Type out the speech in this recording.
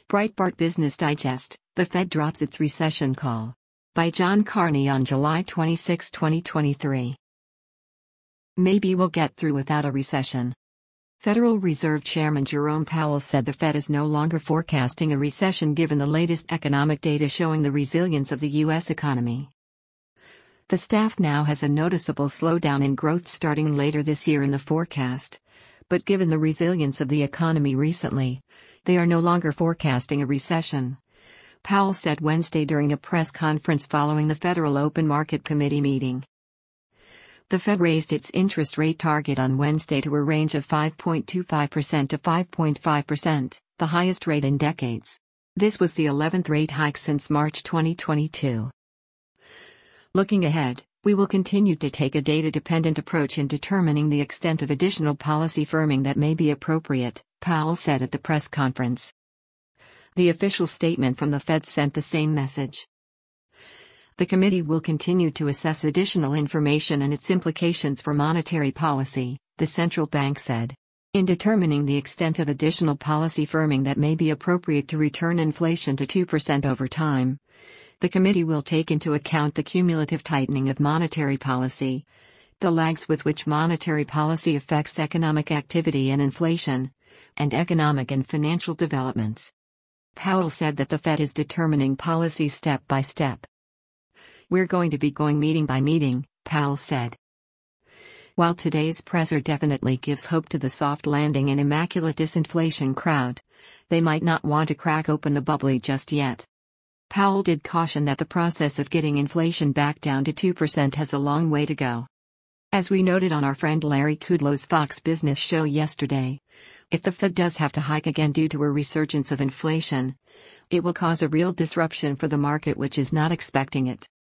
Breitbart Business Digest, the Fed drops its recession call. By John Carney on July 26, 2023. Maybe we'll get through without a recession. Federal Reserve Chairman Jerome Powell said the Fed is no longer forecasting a recession given the latest economic data showing the resilience of the U.S. economy. The staff now has a noticeable slowdown in growth starting later this year in the forecast, but given the resilience of the economy recently, they are no longer forecasting a recession. Powell said Wednesday during a press conference following the Federal Open Market Committee meeting. The Fed raised its interest rate target on Wednesday to a range of 5.25% to 5.5%, the highest rate in decades. This was the 11th rate hike since March 2022. Looking ahead, we will continue to take a data-dependent approach in determining the extent of additional policy firming that may be appropriate, Powell said at the press conference. The official statement from the Fed sent the same message. The committee will continue to assess additional information and its implications for monetary policy, the central bank said. In determining the extent of additional policy firming that may be appropriate to return inflation to 2% over time, the committee will take into account the cumulative tightening of monetary policy, the lags with which monetary policy affects economic activity and inflation, and economic and financial developments. Powell said that the Fed is determining policy step by step. We're going to be going meeting by meeting, Powell said. While today's presser definitely gives hope to the soft landing and immaculate disinflation crowd, they might not want to crack open the bubbly just yet. Powell did caution that the process of getting inflation back down to 2% has a long way to go. As we noted on our friend Larry Kudlow's Fox Business show yesterday, if the Fed does have to hike again due to a resurgence of inflation, it will cause a real disruption for the market which is not expecting it.